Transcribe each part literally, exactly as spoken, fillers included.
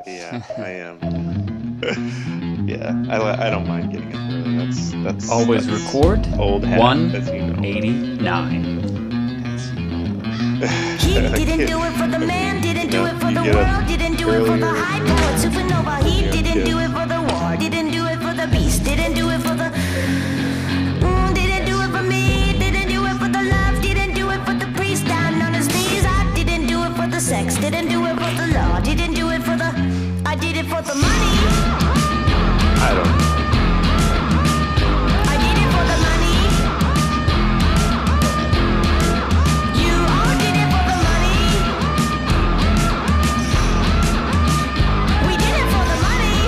Yeah, I am. Yeah, I, I don't mind getting up early. That's that's Always that's record old hat, one as you know. eighty-nine. He didn't do it for the man, didn't do it for the world, didn't do it for the high-powered supernova. He didn't do it for the war, didn't do it for the beast, didn't do it for the... Mm, didn't do it for me, didn't do it for the love, didn't do it for the priest down on his knees. I didn't do it for the sex, didn't do it for the law, didn't do it for the... I did it for the money. I don't know. I did it for the money. You all did it for the money. We did it for the money.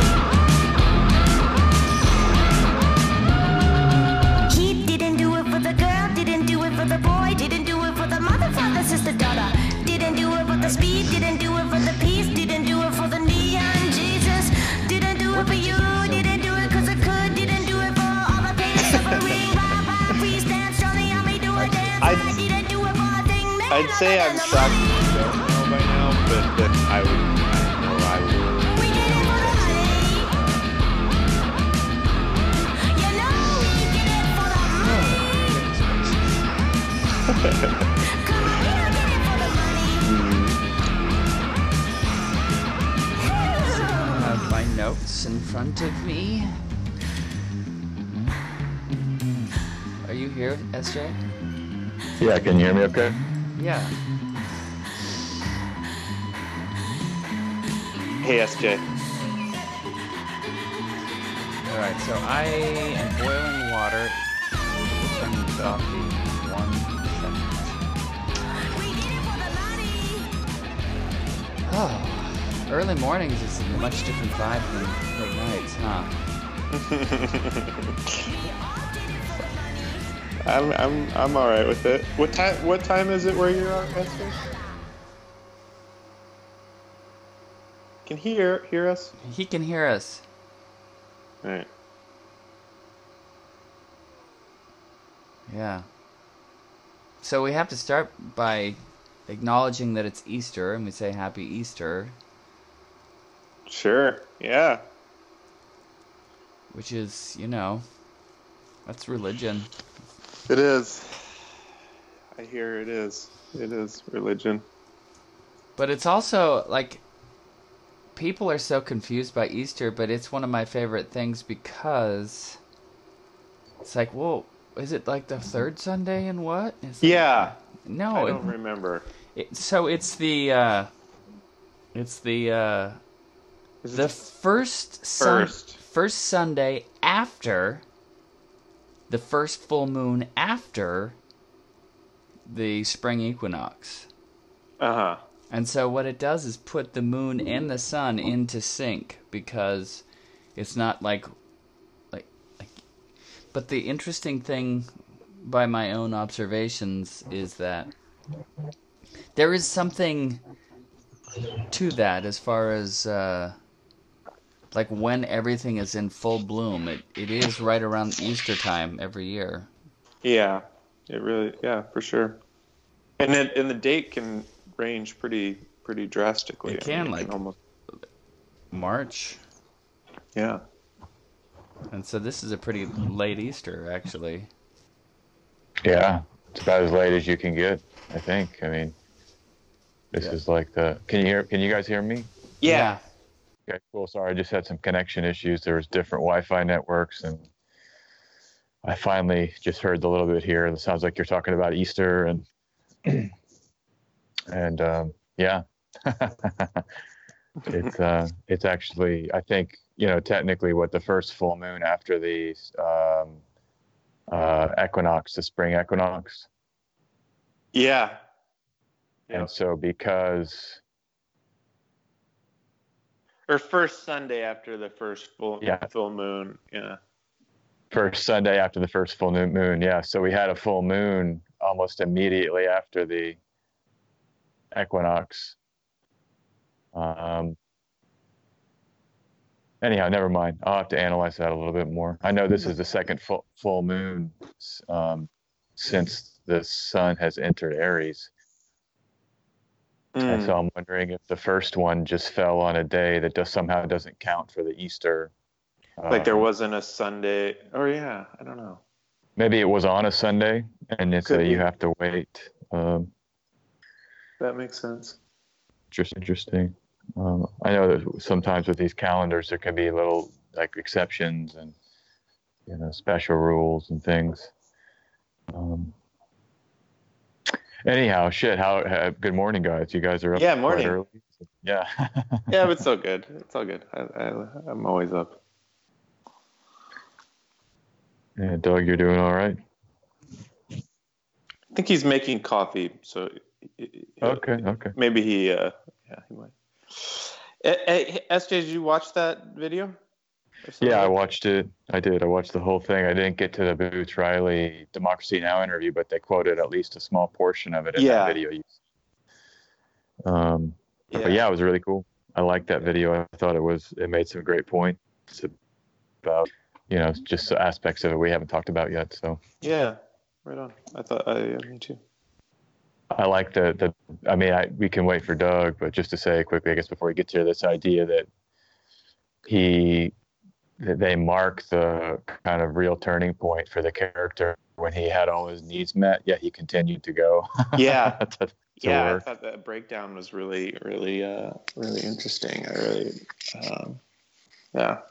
He didn't do it for the girl, didn't do it for the boy, didn't do it for the mother, father, sister, daughter. Didn't do it for the speed, didn't do it for the peace, didn't do it for the neon Jesus. Didn't do it for you, didn't do it cause I could, didn't do it for all the pain and suffering. Bye bye, please dance, Johnny, help me do a dance. I'd- I didn't do it for a thing, man. I'd say I'm shocked you don't know by now, but that I would. I know I would. We did it for the money. You know we did it for the money. Come on, we all did it for the money. I have my notes in front of me. Are you here, S J? Yeah, can you hear me okay? Yeah. Hey, S J. Alright, so I am boiling water. We'll turn this off in one We did it for the money. second. Oh, early mornings is a much different vibe than late nights, huh? I'm I'm I'm all right with it. What time? What time is it where you are, S J? Can he hear hear us? He can hear us. All right. Yeah. So we have to start by acknowledging that it's Easter, and we say Happy Easter, Sure. Yeah. which is, you know, that's religion. It is. I hear it is. It is religion. But it's also, like, people are so confused by Easter, but it's one of my favorite things because it's like, well, is it like the third Sunday and what? It's like, Yeah. no. I it- don't remember. It, so it's the uh, it's the uh, Is it the first sun- First. first Sunday after the first full moon after the spring equinox. Uh huh. And so what it does is put the moon and the sun into sync because it's not like like like but the interesting thing by my own observations is that there is something to that as far as uh, like when everything is in full bloom. It it is right around Easter time every year. Yeah. It really. Yeah, for sure. And it, and the date can range pretty pretty drastically. It I mean, can, like- almost. March. Yeah. And so this is a pretty late Easter, actually. Yeah, it's about as late as you can get, I think. I mean, this Yeah. is like the. Can you hear? Can you guys hear me? Yeah. Okay, cool. Sorry, I just had some connection issues. There was different Wi-Fi networks, and I finally just heard the little bit here. It sounds like you're talking about Easter, and and um, yeah, it's uh, it's actually, I think, you know, technically what the first full moon after the um, uh, equinox, the spring equinox. Yeah. And Yep. so because, Or first Sunday after the first full Yeah. full moon. Yeah. first Sunday after the first full new moon, yeah. So we had a full moon almost immediately after the equinox. Um, anyhow, never mind. I'll have to analyze that a little bit more. I know this is the second full, full moon um, since the sun has entered Aries. Mm. And so I'm wondering if the first one just fell on a day that just somehow doesn't count for the Easter. Like there wasn't a Sunday, or yeah, I don't know. Maybe it was on a Sunday, and it's a, you have to wait. Um, that makes sense. Just interesting. Um, I know that sometimes with these calendars there can be little like exceptions and you know special rules and things. Um, anyhow, shit. How, how? Good morning, guys. You guys are up. Yeah, morning. Quite early. Yeah. Yeah, but it's so good. It's all good. I, I, I'm always up. Yeah, Doug, you're doing all right. I think he's making coffee, so. Okay. Okay. Maybe he. Uh, yeah, he might. S J, did you watch that video? Yeah, I watched it. I did. I watched the whole thing. I didn't get to the Boots Riley Democracy Now! Interview, but they quoted at least a small portion of it in yeah. that video. Um, yeah. But yeah, it was really cool. I liked that video. I thought it was. It made some great points about you know just aspects of it we haven't talked about yet. So yeah, right on. I thought. I uh, me too. I like the, the I mean, I, we can wait for Doug, but just to say quickly, I guess, before we get to this idea that he, that they mark the kind of real turning point for the character when he had all his needs met, yet he continued to go. Yeah. to, to yeah. work. I thought that breakdown was really, really, uh, really interesting. I really, um, yeah.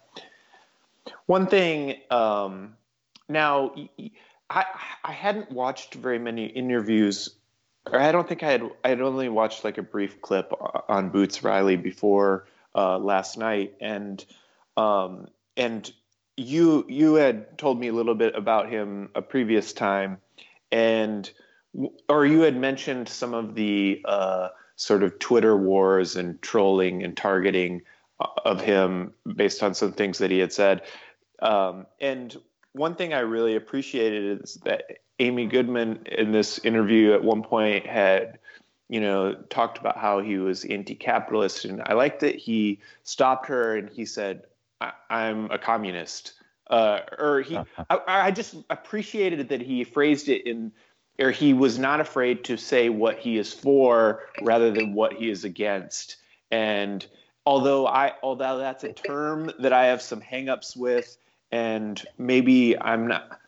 One thing, um, now I, I hadn't watched very many interviews. Or I don't think I had. I had only watched like a brief clip on Boots Riley before uh, last night, and um, and you you had told me a little bit about him a previous time, and or you had mentioned some of the uh, sort of Twitter wars and trolling and targeting of him based on some things that he had said, um, and one thing I really appreciated is that Amy Goodman in this interview at one point had, you know, talked about how he was anti-capitalist. And I liked that he stopped her and he said, I- I'm a communist. Uh, or he, I, I just appreciated that he phrased it in, or he was not afraid to say what he is for rather than what he is against. And although I, although that's a term that I have some hangups with, and maybe I'm not,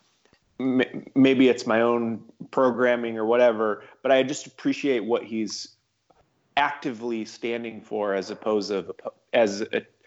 maybe it's my own programming or whatever, but I just appreciate what he's actively standing for as opposed of as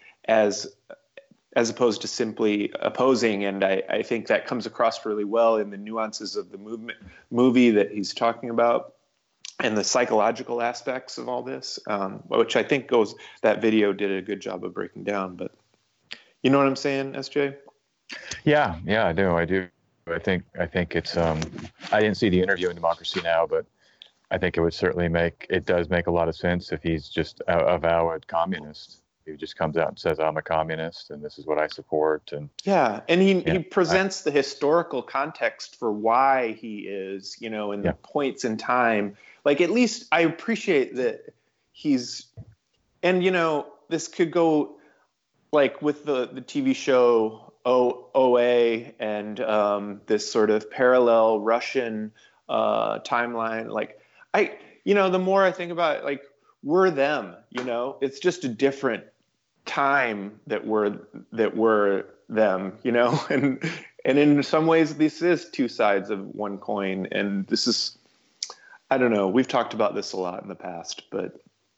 as as opposed to simply opposing. And I, I think that comes across really well in the nuances of the movement movie that he's talking about and the psychological aspects of all this, um, which I think goes that video did a good job of breaking down. But you know what I'm saying, S J? Yeah, yeah, I do. I do. I think I think it's. Um, I didn't see the interview in Democracy Now!, but I think it would certainly make it does make a lot of sense if he's just a avowed communist. He just comes out and says, "I'm a communist, and this is what I support." And yeah, and he yeah, he presents I, the historical context for why he is, you know, in yeah. the points in time. Like at least I appreciate that he's, and you know, this could go like with the the T V show. O, OA and um, this sort of parallel Russian uh, timeline. Like I, you know, the more I think about it, like we're them, you know, it's just a different time that we're, that we're them, you know, and, and in some ways this is two sides of one coin. And this is, I don't know, we've talked about this a lot in the past, but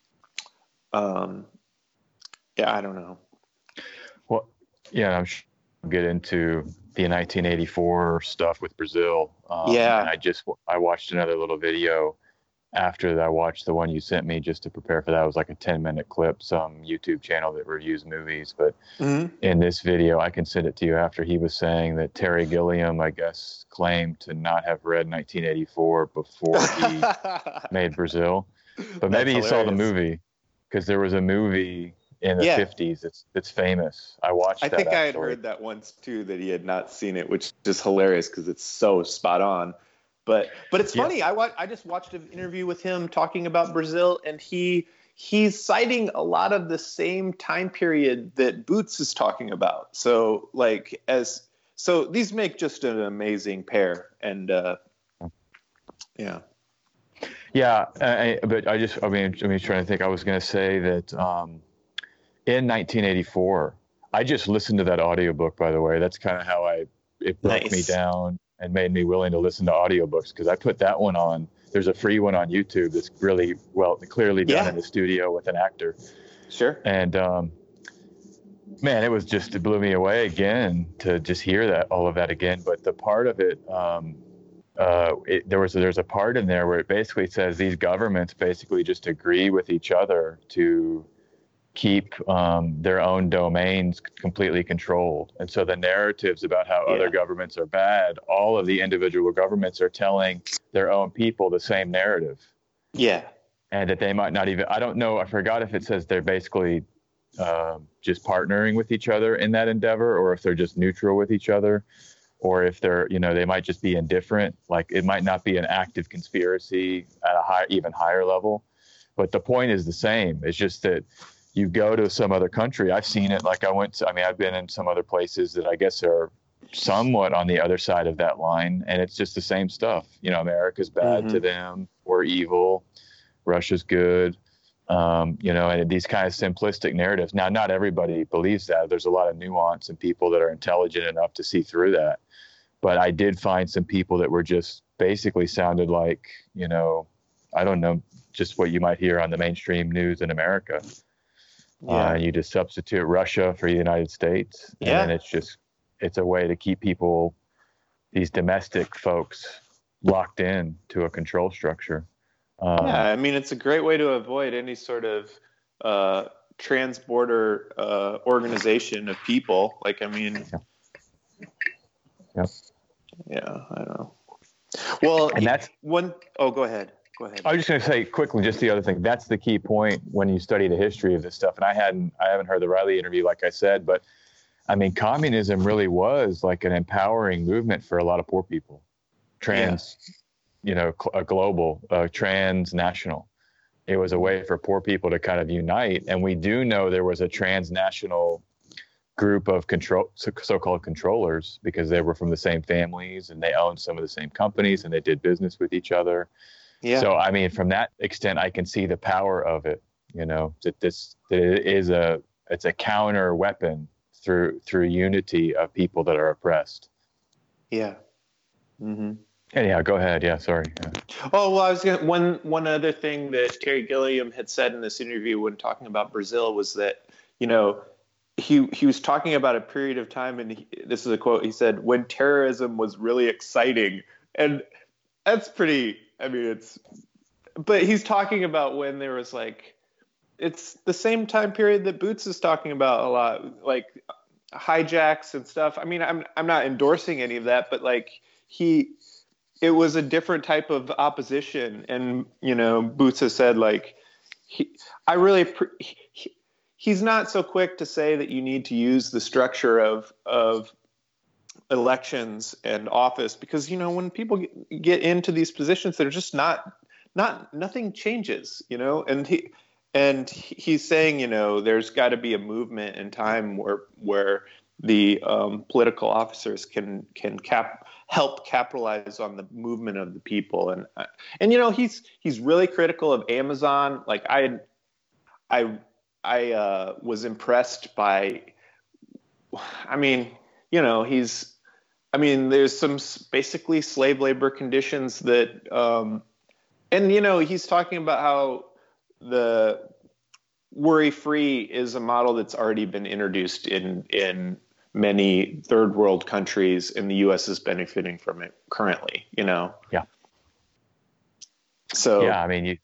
um, yeah, I don't know. Well, yeah, I'm sure get into the nineteen eighty-four stuff with Brazil. Um, yeah. And I just, I watched another little video after that. I watched the one you sent me just to prepare for that. It was like a ten minute clip, some YouTube channel that reviews movies. But mm-hmm. in this video, I can send it to you after he was saying that Terry Gilliam, I guess, claimed to not have read nineteen eighty-four before he made Brazil. But maybe he saw the movie because there was a movie in the yeah. fifties it's it's famous. I watched I that think actually. I had heard that once too, that he had not seen it, which is hilarious because it's so spot on. But but it's funny. Yeah. I wa- I just watched an interview with him talking about Brazil, and he he's citing a lot of the same time period that Boots is talking about. So like as so these make just an amazing pair. And uh, yeah. Yeah, I, but I just, I mean, I mean, trying to think. I was going to say that um, in nineteen eighty-four, I just listened to that audiobook. By the way, that's kind of how I it broke Nice. me down and made me willing to listen to audiobooks, because I put that one on. There's a free one on YouTube that's really well, clearly done Yeah. in the studio with an actor. Sure. And um, man, it was just, it blew me away again to just hear that, all of that again. But the part of it, um, uh, it, there was there's a part in there where it basically says these governments basically just agree with each other to keep um, their own domains completely controlled. And so the narratives about how Yeah. other governments are bad, all of the individual governments are telling their own people the same narrative. Yeah. And that they might not even, I don't know, I forgot if it says they're basically uh, just partnering with each other in that endeavor, or if they're just neutral with each other, or if they're, you know, they might just be indifferent. Like it might not be an active conspiracy at a high, even higher level. But the point is the same. It's just that you go to some other country. I've seen it. Like I went to, I mean, I've been in some other places that I guess are somewhat on the other side of that line. And it's just the same stuff. You know, America's bad Mhm. to them. We're evil. Russia's good. Um, you know, and these kind of simplistic narratives. Now, not everybody believes that. There's a lot of nuance and people that are intelligent enough to see through that. But I did find some people that were just basically sounded like, you know, I don't know, just what you might hear on the mainstream news in America. Yeah. Uh, and you just substitute Russia for the United States. And Yeah. then it's just, it's a way to keep people, these domestic folks, locked in to a control structure. Um, Yeah, I mean, it's a great way to avoid any sort of uh, trans-border uh, organization of people. Like, I mean, Yep. yeah, I don't know. Well, And that's- one. Oh, go ahead. Go ahead. I was just going to say quickly, just the other thing. That's the key point when you study the history of this stuff. And I hadn't, I haven't heard the Riley interview, like I said, but I mean, communism really was like an empowering movement for a lot of poor people. Trans, you know, cl- a global, uh, transnational. It was a way for poor people to kind of unite. And we do know there was a transnational group of control, so- so-called controllers, because they were from the same families and they owned some of the same companies and they did business with each other. Yeah. So, I mean, from that extent, I can see the power of it, you know, that this that it is a, it's a counter weapon through, through unity of people that are oppressed. Yeah. Mm-hmm. Anyhow, go ahead. Yeah. Sorry. Yeah. Oh, well, I was going to, one, one other thing that Terry Gilliam had said in this interview when talking about Brazil was that, you know, he, he was talking about a period of time, and he, this is a quote, he said, when terrorism was really exciting. And that's pretty, I mean, it's, but he's talking about when there was like, it's the same time period that Boots is talking about a lot, like hijacks and stuff. I mean, I'm, I'm not endorsing any of that, but like he, it was a different type of opposition. And, you know, Boots has said, like, he, I really, he, he's not so quick to say that you need to use the structure of, of elections and office, because, you know, when people get, get into these positions, they're just not, not, nothing changes, you know, and he, and he's saying, you know, there's got to be a movement in time where, where the um, political officers can, can cap, help capitalize on the movement of the people. And, and, you know, he's, he's really critical of Amazon. Like I, I, I uh, was impressed by, I mean, you know, he's, I mean, there's some basically slave labor conditions that, um, and, you know, he's talking about how the worry-free is a model that's already been introduced in, in many third world countries, and the U S is benefiting from it currently, you know? Yeah. So, yeah, I mean, you,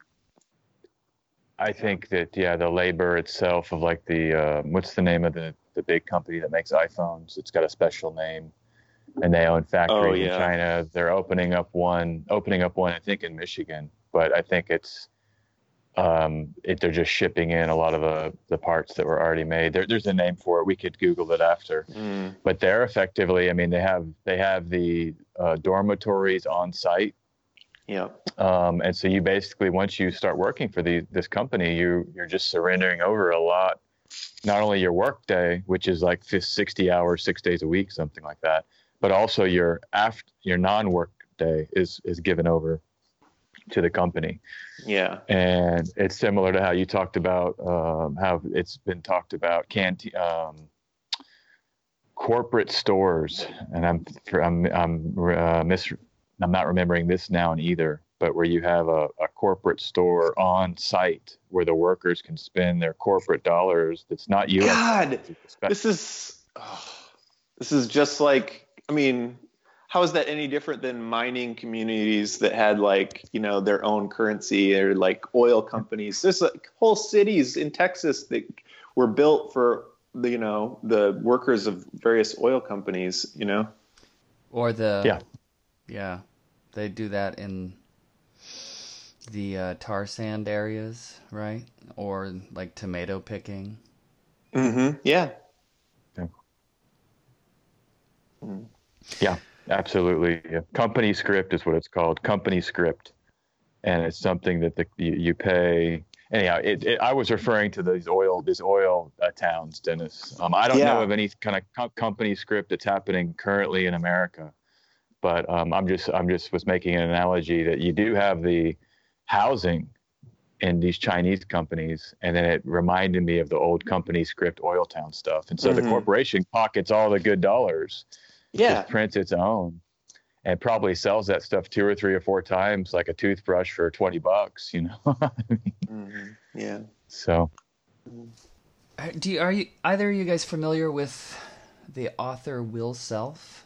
I think that, yeah, the labor itself of like the, uh, what's the name of the, the big company that makes iPhones? It's got a special name, and they own factories Oh, yeah. in China. They're opening up one, opening up one, I think in Michigan, but I think it's, um, it, they're just shipping in a lot of the, the parts that were already made. There, there's a name for it. We could Google it after, mm, but they're effectively, I mean, they have, they have the uh, dormitories on site. yeah. Um, and so you basically, once you start working for the, this company, you, you're just surrendering over a lot, not only your work day, which is like sixty hours, six days a week, something like that, but also your after, your non-work day is, is given over to the company. Yeah. And it's similar to how you talked about um, how it's been talked about canteen, um, corporate stores. And I'm, I'm, I'm, uh, mis- I'm not remembering this now either, but where you have a, a corporate store on site where the workers can spend their corporate dollars. That's not U S. God, this is, oh, this is just like, I mean, how is that any different than mining communities that had like, you know, their own currency, or like oil companies? There's like whole cities in Texas that were built for the, you know, the workers of various oil companies, you know? Or the, yeah, yeah, they do that in the uh, tar sand areas, right? Or like tomato picking. Mm-hmm. Yeah. Yeah. Mm. Yeah. Absolutely. Yeah. Company script is what it's called. Company script. And it's something that the, you, you pay. Anyhow, it, it, I was referring to these oil, these oil uh, towns, Dennis. Um, I don't Yeah. know of any kind of co- company script that's happening currently in America, but um, I'm just, I'm just was making an analogy that you do have the housing in these Chinese companies, and then it reminded me of the old company script oil town stuff. And so mm-hmm. the corporation pockets all the good dollars. Yeah. Just prints its own and probably sells that stuff two or three or four times, like a toothbrush for twenty bucks, you know? I mean, mm-hmm. Yeah. So. Do you, are you, either of you guys familiar with the author Will Self?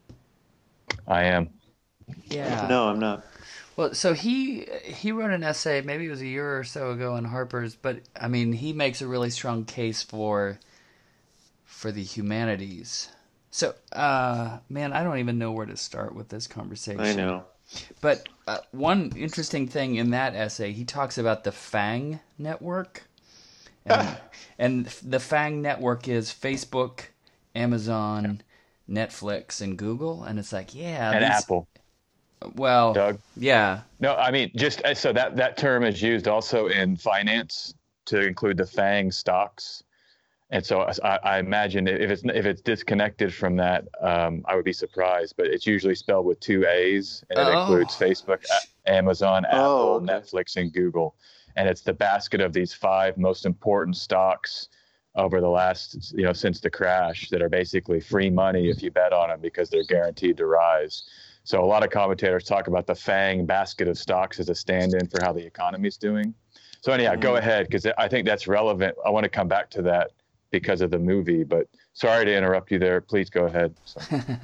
I am. Yeah. No, I'm not. Well, so he, he wrote an essay, maybe it was a year or so ago in Harper's, but I mean, he makes a really strong case for, for the humanities. So, uh, man, I don't even know where to start with this conversation. I know. But uh, one interesting thing in that essay, he talks about the FANG network. And, and the FANG network is Facebook, Amazon, Netflix, and Google. And it's like, yeah. And these, Apple. Well, Doug? Yeah. No, I mean, just so that, that term is used also in finance to include the FANG stocks. And so I, I imagine if it's if it's disconnected from that, um, I would be surprised. But it's usually spelled with two A's, and it oh. includes Facebook, a- Amazon, Apple, oh, okay. Netflix, and Google. And it's the basket of these five most important stocks over the last, you know, since the crash, that are basically free money if you bet on them because they're guaranteed to rise. So a lot of commentators talk about the FANG basket of stocks as a stand-in for how the economy's doing. So anyhow, mm-hmm. go ahead, because I think that's relevant. I want to come back to that because of the movie, but sorry to interrupt you there. Please go ahead. So,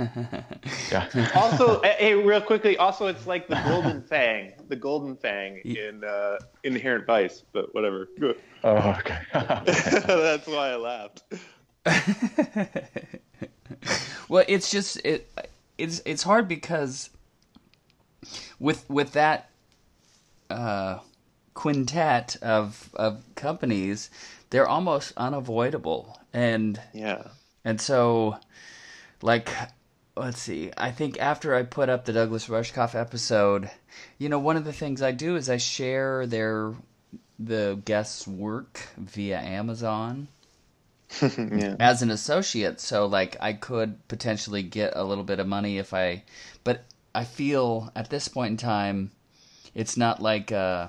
yeah. Also, hey, real quickly, also it's like the golden fang, the golden fang in uh, Inherent Vice, but whatever. Good. Oh, okay. That's why I laughed. Well, it's just it. It's it's hard because with with that uh, quintet of of companies, they're almost unavoidable. And yeah. And so, like, let's see, I think after I put up the Douglas Rushkoff episode, you know, one of the things I do is I share their, the guests' work via Amazon yeah. as an associate. So, like, I could potentially get a little bit of money if I, but I feel at this point in time, it's not like, uh,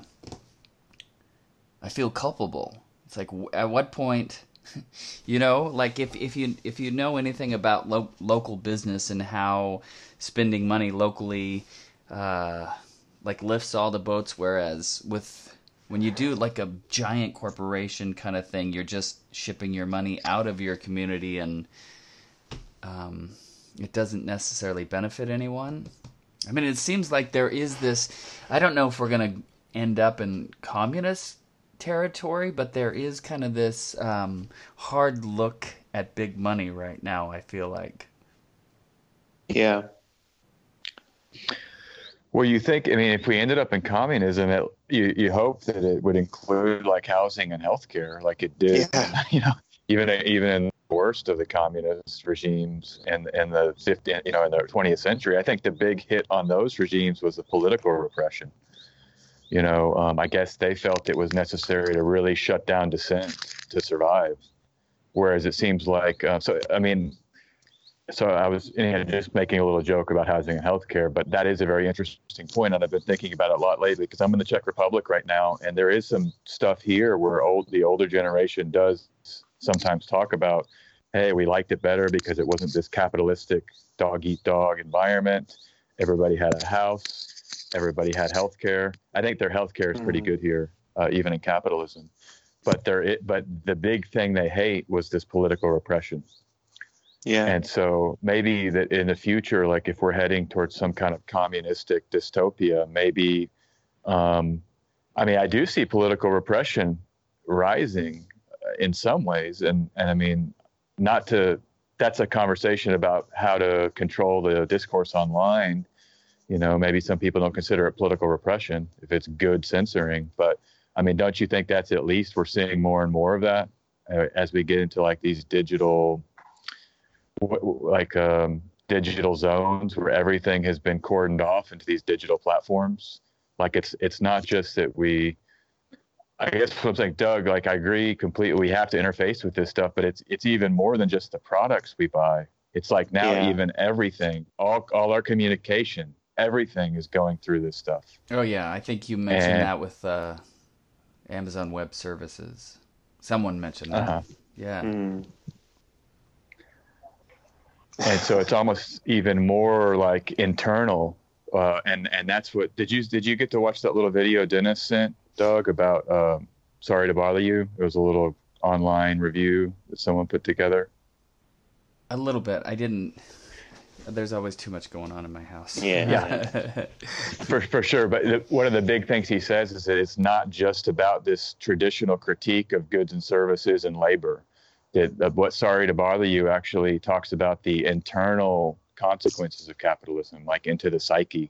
I feel culpable. It's like, at what point, you know, like if, if you if you know anything about lo- local business and how spending money locally, uh, like lifts all the boats, whereas with when you do like a giant corporation kind of thing, you're just shipping your money out of your community, and um, it doesn't necessarily benefit anyone. I mean, it seems like there is this. I don't know if we're gonna end up in communist territory, but there is kind of this um, hard look at big money right now, I feel like. Yeah. Well, you think, I mean, if we ended up in communism, it, you, you hope that it would include like housing and healthcare like it did, yeah. you know, even, even in the worst of the communist regimes in, in the fifteenth, you know, in the twentieth century. I think the big hit on those regimes was the political repression. You know, um, I guess they felt it was necessary to really shut down dissent to survive. Whereas it seems like, uh, so, I mean, so I was you know, just making a little joke about housing and healthcare, but that is a very interesting point, and I've been thinking about it a lot lately because I'm in the Czech Republic right now, and there is some stuff here where old the older generation does sometimes talk about, hey, we liked it better because it wasn't this capitalistic dog eat dog environment. Everybody had a house, everybody had healthcare. I think their healthcare is pretty good here, uh, even in capitalism. But there, it, but the big thing they hate was this political repression. Yeah. And so maybe that in the future, like if we're heading towards some kind of communistic dystopia, maybe, um, I mean, I do see political repression rising in some ways. And, and I mean, not to, that's a conversation about how to control the discourse online. You know, maybe some people don't consider it political repression if it's good censoring, but I mean, don't you think that's at least we're seeing more and more of that uh, as we get into like these digital, like um, digital zones where everything has been cordoned off into these digital platforms. Like it's it's not just that we, I guess what I'm saying, Doug, like I agree completely. We have to interface with this stuff, but it's it's even more than just the products we buy. It's like now yeah. even everything, all all our communication, everything is going through this stuff. Oh yeah, I think you mentioned and, that with uh, Amazon Web Services. Someone mentioned that. Uh-huh. Yeah. Mm. And so it's almost even more like internal, uh, and and that's what did you did you get to watch that little video Dennis sent, Doug, about um, Sorry to Bother You? It was a little online review that someone put together. A little bit. I didn't. There's always too much going on in my house. Yeah, yeah, for for sure. But the, one of the big things he says is that it's not just about this traditional critique of goods and services and labor. That what Sorry to Bother You actually talks about the internal consequences of capitalism, like into the psyche.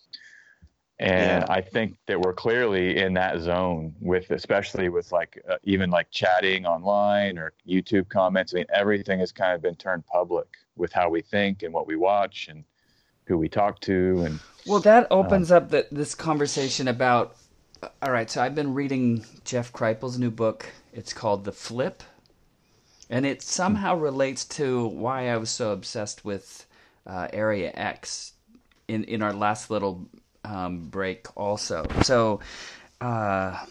And yeah. I think that we're clearly in that zone with, especially with like, uh, even like chatting online or YouTube comments. I mean, everything has kind of been turned public with how we think and what we watch and who we talk to. And well, that opens uh, up the, this conversation about, all right, so I've been reading Jeff Kripal's new book. It's called The Flip. And it somehow relates to why I was so obsessed with uh, Area X in, in our last little um, break also. So uh,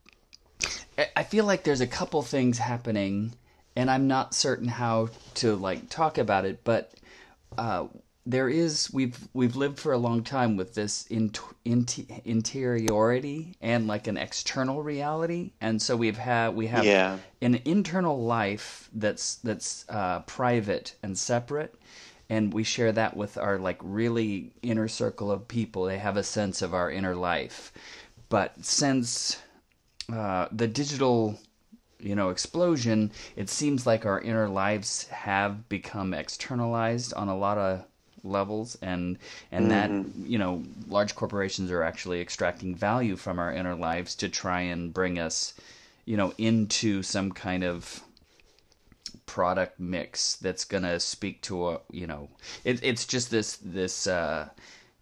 I feel like there's a couple things happening, and I'm not certain how to like talk about it, but uh, there is, we've we've lived for a long time with this in, in, interiority and like an external reality, and so we've had we have yeah. an internal life that's that's uh, private and separate, and we share that with our like really inner circle of people. They have a sense of our inner life, but since uh, the digital, you know, explosion, it seems like our inner lives have become externalized on a lot of levels, and and mm-hmm. that, you know, large corporations are actually extracting value from our inner lives to try and bring us, you know, into some kind of product mix that's gonna speak to a, you know, it, it's just this this uh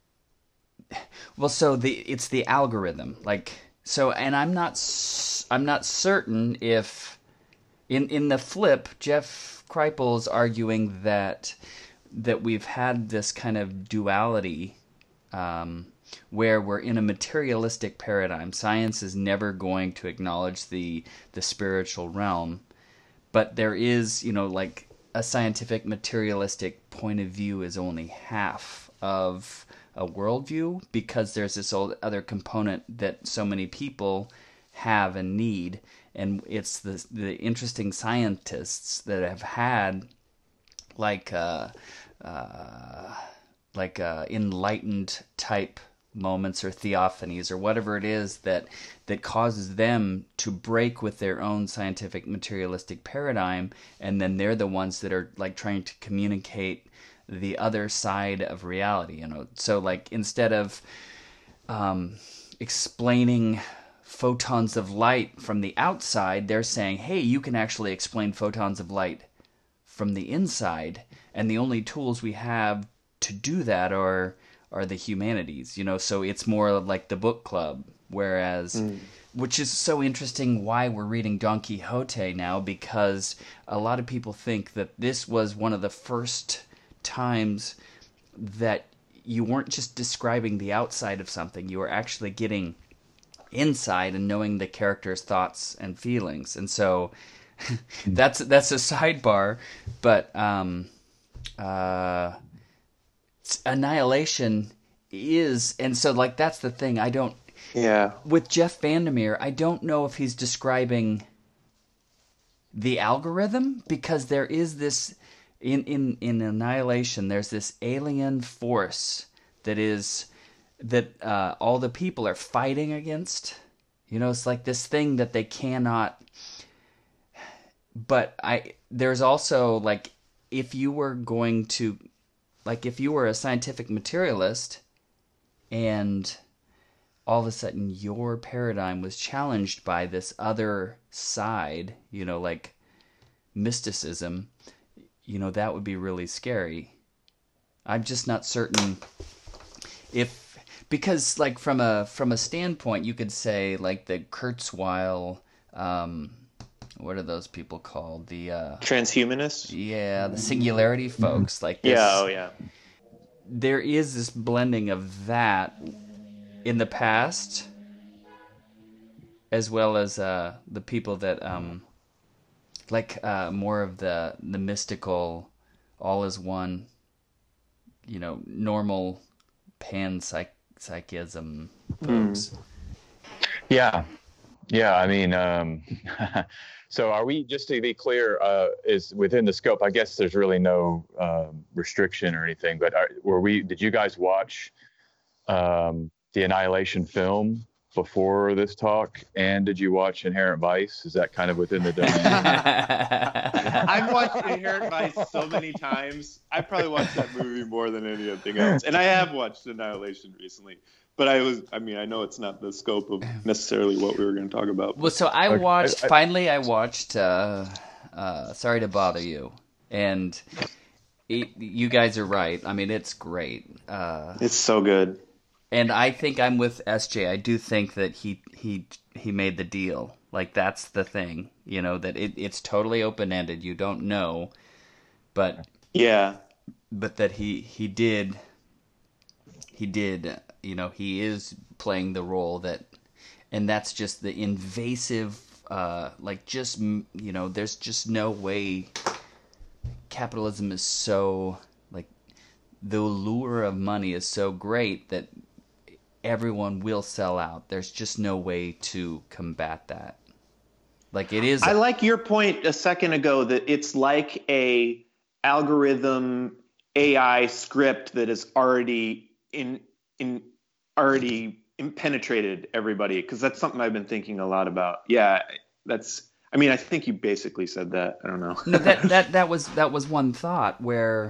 well so the it's the algorithm, like, so, and I'm not I'm not certain if in in The Flip, Jeff Kripal's arguing that that we've had this kind of duality um, where we're in a materialistic paradigm. Science is never going to acknowledge the the spiritual realm, but there is, you know, like a scientific materialistic point of view is only half of a worldview, because there's this old other component that so many people have and need, and it's the the interesting scientists that have had like uh, uh, like uh, enlightened type moments or theophanies or whatever it is that that causes them to break with their own scientific materialistic paradigm, and then they're the ones that are like trying to communicate the other side of reality, you know. So like instead of um, explaining photons of light from the outside, they're saying, hey, you can actually explain photons of light from the inside, and the only tools we have to do that are are the humanities, you know. So it's more like the book club, whereas mm. which is so interesting why we're reading Don Quixote now, because a lot of people think that this was one of the first times that you weren't just describing the outside of something, you were actually getting inside and knowing the character's thoughts and feelings. And so that's that's a sidebar, but um, uh, Annihilation is, and so like that's the thing. I don't. Yeah. With Jeff Vandermeer, I don't know if he's describing the algorithm, because there is this in in in Annihilation. There's this alien force that is that uh, all the people are fighting against. You know, it's like this thing that they cannot. But I there's also like if you were going to like if you were a scientific materialist and all of a sudden your paradigm was challenged by this other side, you know, like mysticism, you know, that would be really scary. I'm just not certain if, because like from a from a standpoint, you could say like the Kurzweil, um, what are those people called? The uh, transhumanists. Yeah, the singularity folks. Like this, yeah, oh yeah. There is this blending of that in the past, as well as uh, the people that um, like uh, more of the the mystical, all is one, you know, normal pan psych psychism folks. Mm. Yeah, yeah. I mean, um, so are we? Just to be clear, uh, is within the scope? I guess there's really no uh, restriction or anything. But are, were we? Did you guys watch um, the Annihilation film before this talk? And did you watch Inherent Vice? Is that kind of within the domain? I've watched Inherent Vice so many times. I probably watched that movie more than anything else. And I have watched Annihilation recently. But I was, I mean, I know it's not the scope of necessarily what we were going to talk about. Well, so I watched, I, I, finally I watched uh, uh, Sorry to Bother You. And it, you guys are right. I mean, it's great. Uh, it's so good. And I think I'm with S J. I do think that he he he made the deal. Like, that's the thing, you know, that it, it's totally open-ended. You don't know, but yeah, but that he he did he did, you know, he is playing the role that, and that's just the invasive, uh, like just, you know, there's just no way. Capitalism is so, like, the allure of money is so great that everyone will sell out. There's just no way to combat that. Like, it is. I like your point a second ago that it's like a algorithm A I script that is already in in already penetrated everybody, because that's something I've been thinking a lot about. Yeah, that's. I mean, I think you basically said that. I don't know. no, that that that was that was one thought where.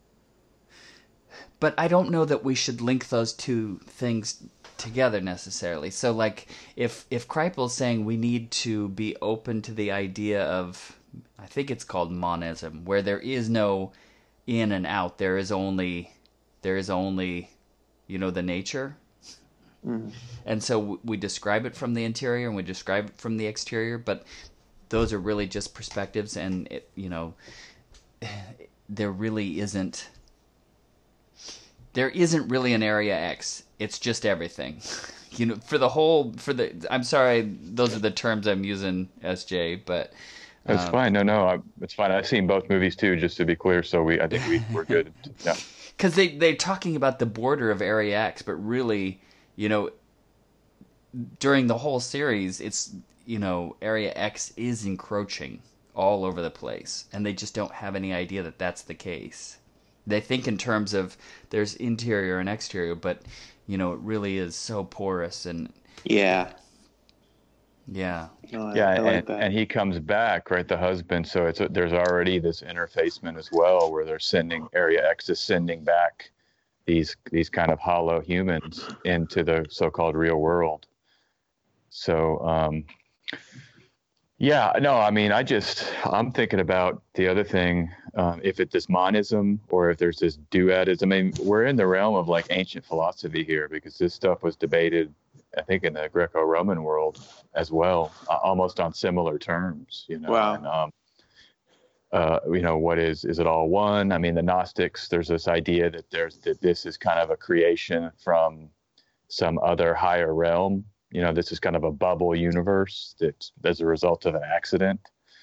But I don't know that we should link those two things together necessarily. So, like, if if Kripal's saying we need to be open to the idea of, I think it's called monism, where there is no in and out, there is only, there is only, you know, the nature. Mm. And so we describe it from the interior and we describe it from the exterior, but those are really just perspectives, and it, you know, there really isn't. There isn't really an Area X. It's just everything. You know, for the whole, for the, I'm sorry, those are the terms I'm using, S J, but. Um, That's fine. No, no, I, it's fine. I've seen both movies too, just to be clear. So we, I think we, we're good. Yeah. Because they, they're talking about the border of Area X, but really, you know, during the whole series, it's, you know, Area X is encroaching all over the place. And they just don't have any idea that that's the case. They think in terms of there's interior and exterior, but, you know, it really is so porous and... Yeah. Yeah. No, I, yeah, I like and, that. and he comes back, right, the husband, so it's a, there's already this interfacement as well, where they're sending, Area X is sending back these these kind of hollow humans into the so-called real world. So, um... yeah, no, I mean, I just, I'm thinking about the other thing, um, if it's this monism or if there's this duadism. I mean, we're in the realm of like ancient philosophy here, because this stuff was debated, I think, in the Greco-Roman world as well, uh, almost on similar terms, you know. Wow. And, um, uh, you know, what is, is it all one? I mean, the Gnostics, there's this idea that there's, that this is kind of a creation from some other higher realm. You know, this is kind of a bubble universe that's as a result of an accident.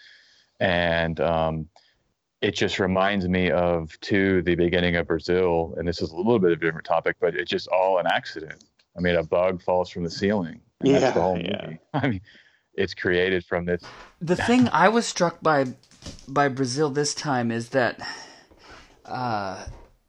And um, it just reminds me of, to the beginning of Brazil, and this is a little bit of a different topic, but it's just all an accident. I mean, a bug falls from the ceiling. And Yeah, that's the whole movie. yeah. I mean, it's created from this. The thing I was struck by by Brazil this time is that uh,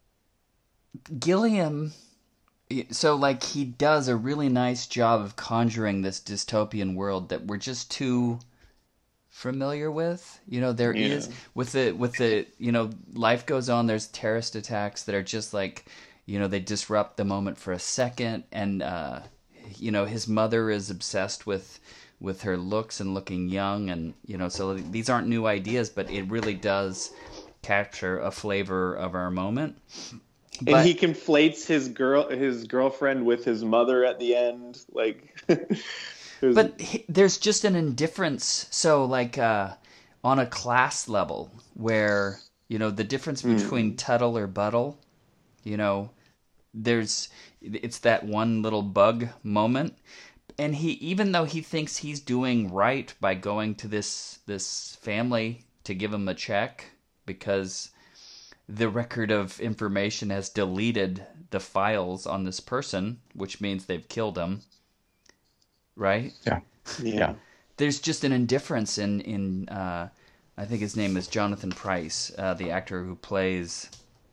Gilliam, so like he does a really nice job of conjuring this dystopian world that we're just too familiar with. You know, there Yeah. is with the with the you know, life goes on. There's terrorist attacks that are just like, you know, they disrupt the moment for a second, and uh, you know, his mother is obsessed with with her looks and looking young, and you know, so these aren't new ideas, but it really does capture a flavor of our moment. And But- he conflates his girl, his girlfriend, with his mother at the end. Like, there's- But he- there's just an indifference. So, like, uh, on a class level, where, you know, the difference between Tuttle or Buttle, you know, there's, it's that one little bug moment. And he, even though he thinks he's doing right by going to this, this family to give him a check, because the record of information has deleted the files on this person, which means they've killed him. Right? Yeah. yeah. There's just an indifference in in uh, I think his name is Jonathan Pryce, uh, the actor who plays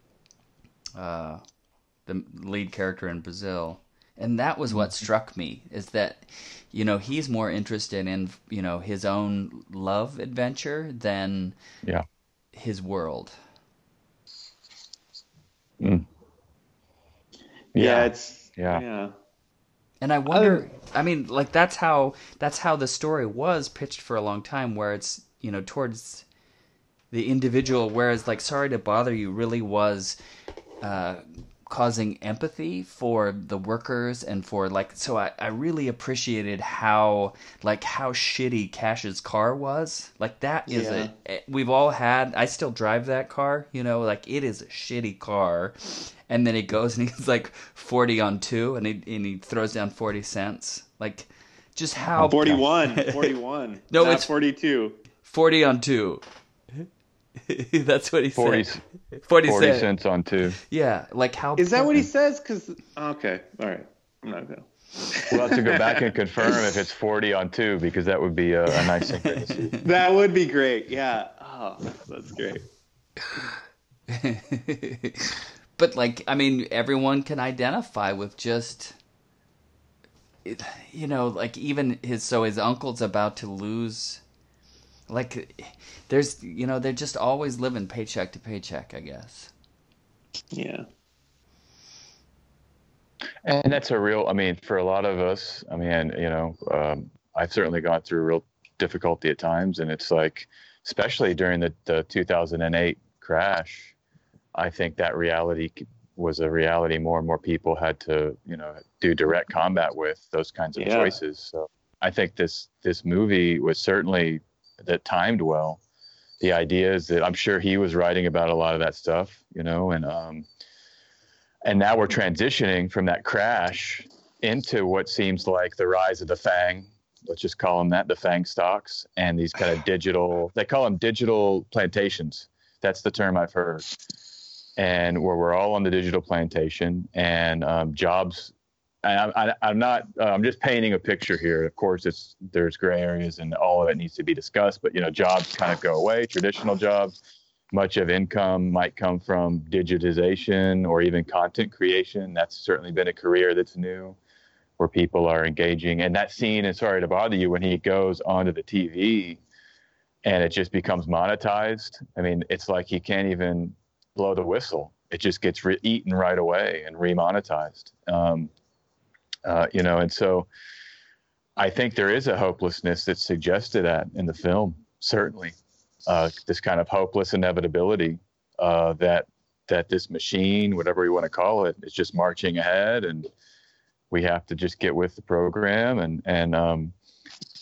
uh, the lead character in Brazil, and that was what struck me, is that, you know, he's more interested in, you know, his own love adventure than Yeah. his world. Mm. yeah, Yeah. it's Yeah. yeah. And I wonder, I mean, like that's how that's how the story was pitched for a long time, where it's, you know, towards the individual, whereas like Sorry to Bother You really was uh, causing empathy for the workers and for like, so I, I really appreciated how like how shitty Cash's car was. Like that is Yeah. a, we've all had, I still drive that car, you know, like it is a shitty car. And then he goes and he's like forty on two, and he and he throws down forty cents. Like, just how forty-one, forty-one. No, not it's- forty-two. forty on two. That's what he forty, said. Forty, forty cents. cents on two. Yeah, like how Is that what he says? Because okay, all right, I'm not gonna. We'll have to go back and confirm if it's forty on two, because that would be a, a nice synchronicity. That would be great. Yeah. Oh, that's great. But like, I mean, everyone can identify with just, it- you know, like even his, so his uncle's about to lose, like, there's, you know, they're just always living paycheck to paycheck, I guess. Yeah. And that's a real, I mean, for a lot of us, I mean, you know, um, I've certainly gone through real difficulty at times. And it's like, especially during the, the two thousand eight crash, I think that reality was a reality more and more people had to, you know, do direct combat with those kinds of Yeah. choices. So I think this, this movie was certainly, that timed well. The idea is that I'm sure he was writing about a lot of that stuff, you know, and, um, and now we're transitioning from that crash into what seems like the rise of the FANG. Let's just call them that, the FANG stocks, and these kind of digital, they call them digital plantations. That's the term I've heard. And where we're all on the digital plantation, and um, jobs, and I, I, I'm not, uh, I'm just painting a picture here. Of course, it's, there's gray areas and all of it needs to be discussed, but, you know, jobs kind of go away, traditional jobs. Much of income might come from digitization or even content creation. That's certainly been a career that's new, where people are engaging. And that scene in Sorry to Bother You, when he goes onto the T V and it just becomes monetized. I mean, it's like he can't even blow the whistle. It just gets re- eaten right away and remonetized. Um, uh, you know, and so I think there is a hopelessness that's suggested at in the film, certainly. Uh, this kind of hopeless inevitability uh, that that this machine, whatever you want to call it, is just marching ahead, and we have to just get with the program. And and um,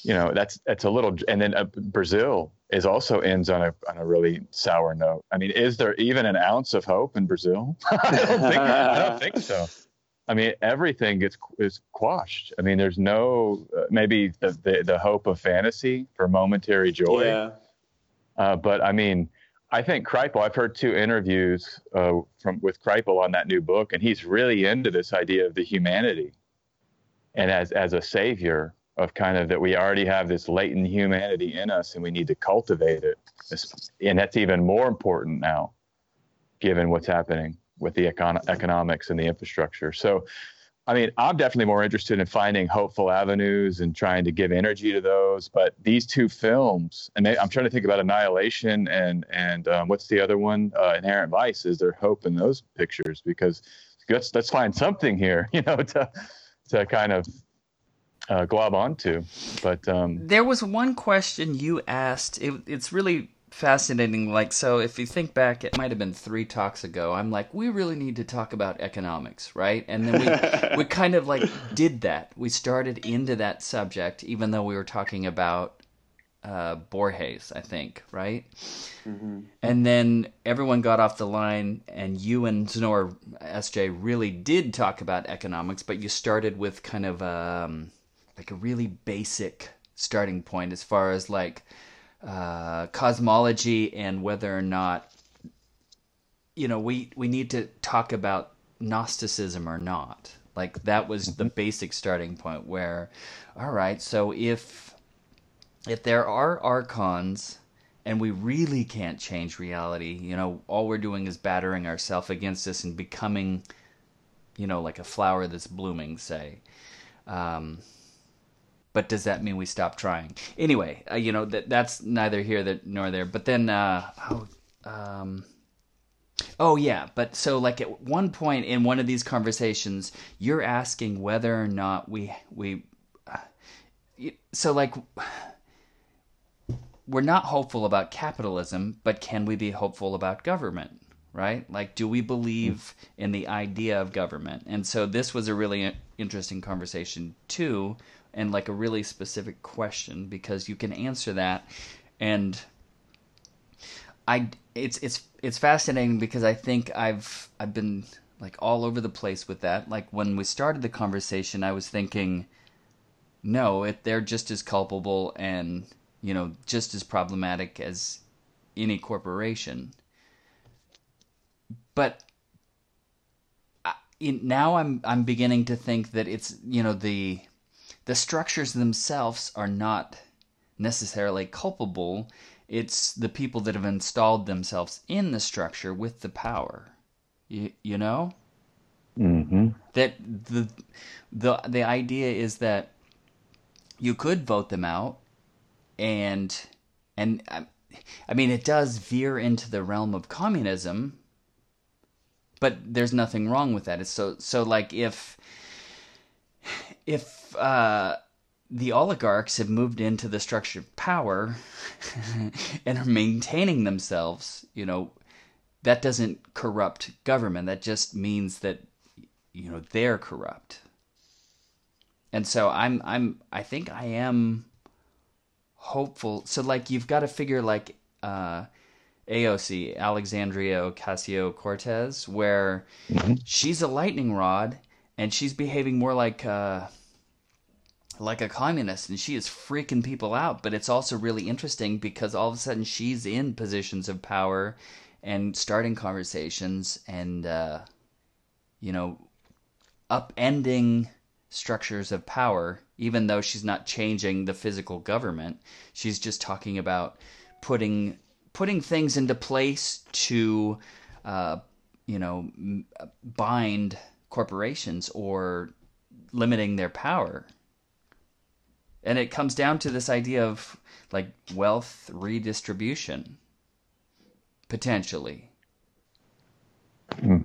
you know, that's that's a little. And then uh, Brazil is also ends on a on a really sour note. I mean, is there even an ounce of hope in Brazil? I don't think I don't think so. I mean, everything gets is quashed. I mean, there's no uh, maybe the, the the hope of fantasy for momentary joy. Yeah. Uh, but I mean, I think Kripal. I've heard two interviews uh, from with Kripal on that new book, and he's really into this idea of the humanity, and as as a savior of kind of that we already have this latent humanity in us, and we need to cultivate it. And that's even more important now, given what's happening with the econ- economics and the infrastructure. So, I mean, I'm definitely more interested in finding hopeful avenues and trying to give energy to those. But these two films, and they, I'm trying to think about Annihilation and and um, what's the other one? Uh, Inherent Vice. Is there hope in those pictures? Because let's let's find something here, you know, to to kind of uh, glob onto. But um, there was one question you asked. It, it's really fascinating. Like, so if you think back, it might have been three talks ago. I'm like, we really need to talk about economics, right? And then we we kind of like did that. We started into that subject, even though we were talking about uh, Borges, I think, right? Mm-hmm. And then everyone got off the line, and you and Znor S J really did talk about economics, but you started with kind of um, like a really basic starting point as far as like uh, cosmology and whether or not, you know, we, we need to talk about Gnosticism or not. Like, that was the basic starting point where, all right, so if if there are archons and we really can't change reality, you know, all we're doing is battering ourselves against this and becoming, you know, like a flower that's blooming, say. Um, but does that mean we stop trying? Anyway, uh, you know, that that's neither here that, nor there. But then, uh, oh, um, oh yeah, but so like at one point in one of these conversations, you're asking whether or not we we, uh, so like, we're not hopeful about capitalism, but can we be hopeful about government? Right? Like, do we believe in the idea of government? And so this was a really interesting conversation too, and like a really specific question, because you can answer that. And I, it's it's it's fascinating because I think I've I've been like all over the place with that. Like when we started the conversation, I was thinking, no, it, they're just as culpable and, you know, just as problematic as any corporation. But I, in, now I'm I'm beginning to think that it's, you know, the the structures themselves are not necessarily culpable. It's the people that have installed themselves in the structure with the power. You, you know? Mm-hmm. That the the the idea is that you could vote them out, and and I, I mean it does veer into the realm of communism. But there's nothing wrong with that. It's so so like if if uh, the oligarchs have moved into the structure of power and are maintaining themselves, you know, that doesn't corrupt government. That just means that, you know, they're corrupt. And so I'm I'm I think I am hopeful. So like you've got to figure like. Uh, A O C, Alexandria Ocasio-Cortez, where mm-hmm. she's a lightning rod and she's behaving more like a, like a communist, and she is freaking people out. But it's also really interesting because all of a sudden she's in positions of power and starting conversations and, uh, you know, upending structures of power, even though she's not changing the physical government. She's just talking about putting... putting things into place to, uh, you know, bind corporations or limiting their power. And it comes down to this idea of, like, wealth redistribution, potentially. Hmm.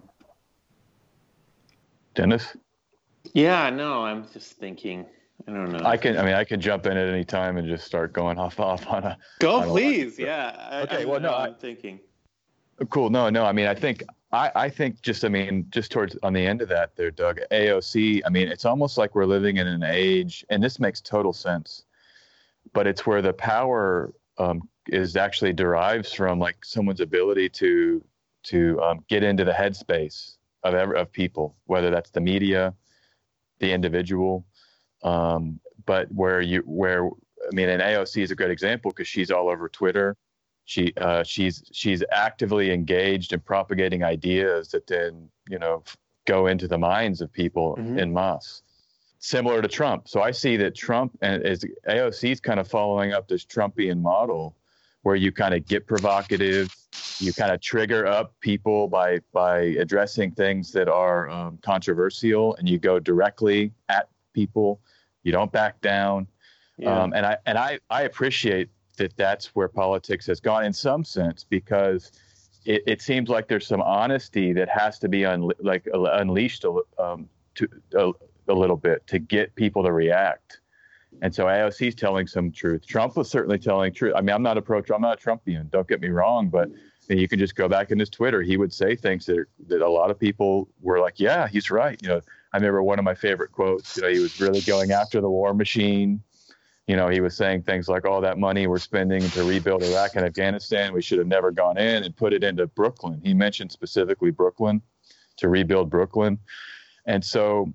Dennis? Yeah, no, I'm just thinking... I don't know. I can. I mean, I can jump in at any time and just start going off off on a. Go, on a please. Yeah. I, okay. I, well, no. I'm I, thinking. Cool. No, no. I mean, I think. I, I think just. I mean, just towards on the end of that, there, Doug. A O C. I mean, it's almost like we're living in an age, and this makes total sense. but it's where the power um, is actually derives from like someone's ability to to um, get into the headspace of ever, of people, whether that's the media, the individual, um, but where you where I mean, and A O C is a good example because she's all over Twitter. She uh, she's she's actively engaged in propagating ideas that then you know go into the minds of people mm-hmm. en masse. Similar to Trump. So I see that Trump and is A O C is kind of following up this Trumpian model where you kind of get provocative, you kind of trigger up people by by addressing things that are um, controversial, and you go directly at people. You don't back down. Yeah. Um, and I and I, I appreciate that that's where politics has gone in some sense, because it, it seems like there's some honesty that has to be un, like uh, unleashed um, to a, a little bit to get people to react. And so A O C is telling some truth. Trump was certainly telling truth. I mean, I'm not a pro. I'm not a Trumpian. Don't get me wrong, but you can just go back in his Twitter. He would say things that that a lot of people were like, "Yeah, he's right." You know, I remember one of my favorite quotes. You know, he was really going after the war machine. You know, he was saying things like, "All that money we're spending to rebuild Iraq and Afghanistan, we should have never gone in and put it into Brooklyn." He mentioned specifically Brooklyn, to rebuild Brooklyn, and so.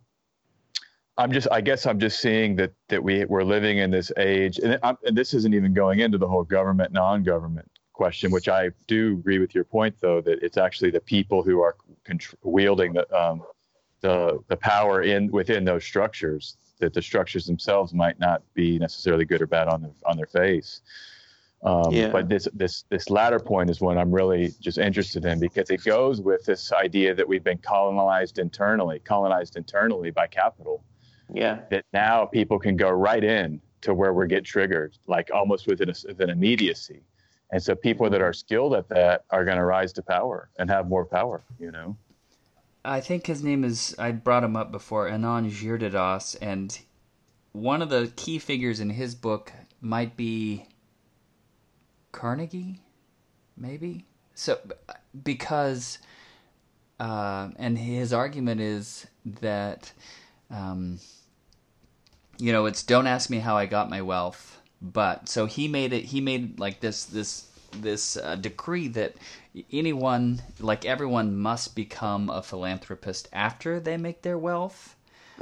I'm just, I guess I'm just seeing that, that we, we're living in this age, and, I'm, and this isn't even going into the whole government, non-government question, which I do agree with your point, though, that it's actually the people who are contr- wielding the, um, the, the power in within those structures, that the structures themselves might not be necessarily good or bad on their, on their face. Um, yeah. But this, this, this latter point is one I'm really just interested in, because it goes with this idea that we've been colonized internally, colonized internally by capital. Yeah. That now people can go right in to where we get triggered, like almost with an, with an immediacy. And so people that are skilled at that are going to rise to power and have more power, you know? I think his name is, I brought him up before, Anand Giridharadas, and one of the key figures in his book might be Carnegie, maybe? So, because, uh, and his argument is that, um, you know, it's don't ask me how I got my wealth, but so he made it. He made like this this this uh, decree that anyone, like everyone, must become a philanthropist after they make their wealth.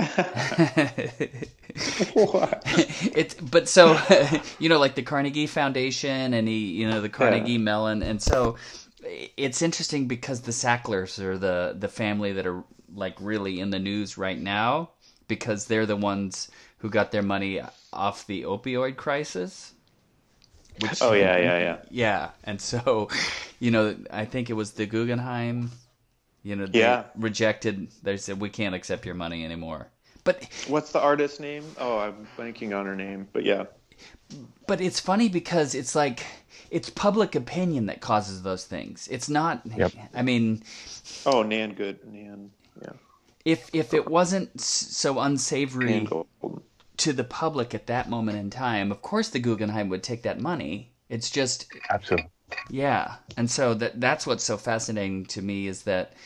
What? It's but so you know, like the Carnegie Foundation, and he, you know, the Carnegie yeah. Mellon, and so it's interesting because the Sacklers are the the family that are like really in the news right now, because they're the ones who got their money off the opioid crisis. Which, oh, yeah, yeah, yeah. Yeah, and so, you know, I think it was the Guggenheim, you know, they yeah. rejected, they said, we can't accept your money anymore. But what's the artist's name? Oh, I'm blanking on her name, but yeah. But it's funny because it's like, it's public opinion that causes those things. It's not, yep. I mean... Oh, Nan Good, Nan, yeah. If if it wasn't so unsavory to the public at that moment in time, of course the Guggenheim would take that money. It's just... Absolutely. Yeah. And so that that's what's so fascinating to me is that...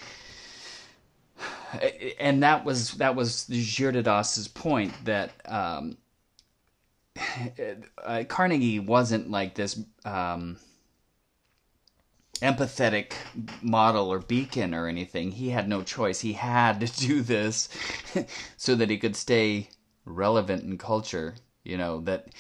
And that was that was Giridharadas's point, that um, uh, Carnegie wasn't like this... Um, empathetic model or beacon or anything. He had no choice. He had to do this so that he could stay relevant in culture. You know, that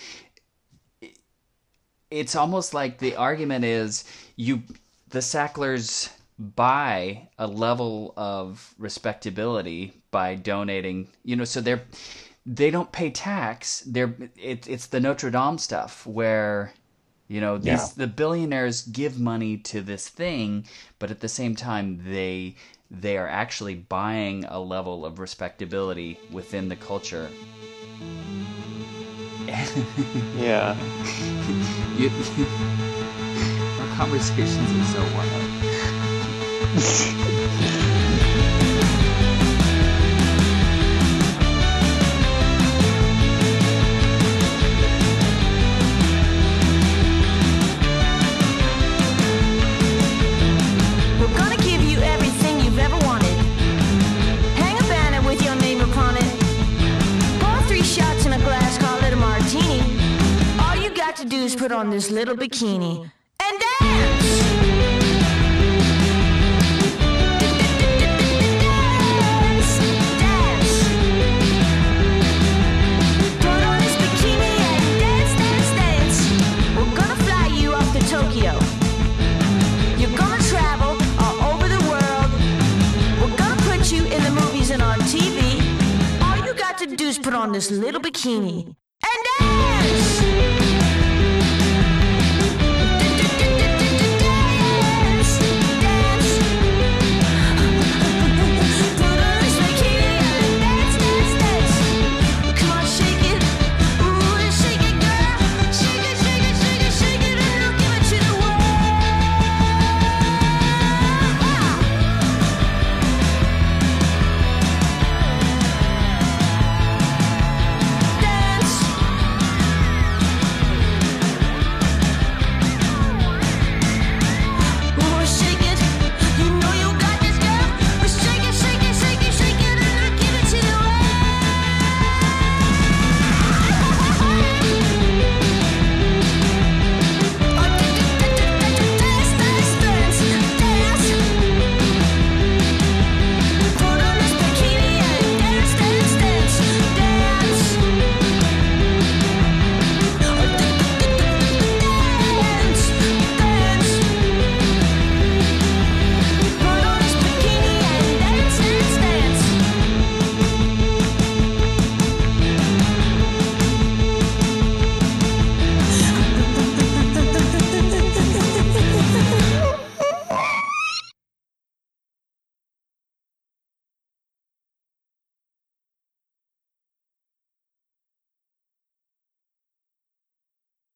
it's almost like the argument is you, the Sacklers buy a level of respectability by donating, you know, so they're, they don't pay tax. They're, it, it's the Notre Dame stuff where, you know, these yeah. the billionaires give money to this thing, but at the same time, they they are actually buying a level of respectability within the culture. Yeah. you, our conversations are so wild. Shots in a glass, call it a martini. All put on this little bikini and dance. Tokyo. You're gonna travel all over the world. We're gonna put you in the movies and on T V. All you got to do is put on this little bikini.